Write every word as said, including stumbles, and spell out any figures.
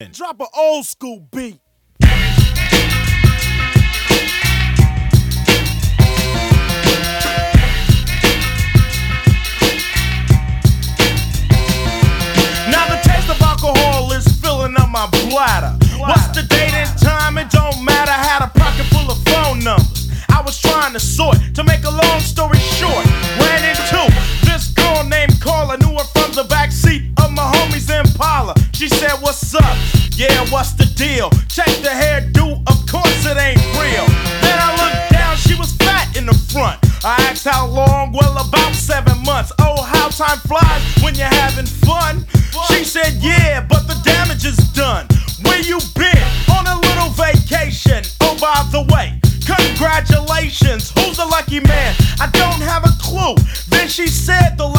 Station. Drop an old school beat. Now the taste of alcohol is filling up my bladder. What's the date and time? It don't matter. Had a pocket full of phone numbers I was trying to sort. To make a long story short, ran into this girl named Carla. Knew her from the backseat of my homie's Impala. She said, what's up? Yeah, what's the deal? Check the hairdo, of course it ain't real. Then I looked down, she was fat in the front. I asked how long, well about seven months. Oh, how time flies when you're having fun. She said, yeah, but the damage is done. Where you been? On a little vacation. Oh, by the way, congratulations, who's the lucky man? I don't have a clue. Then she said the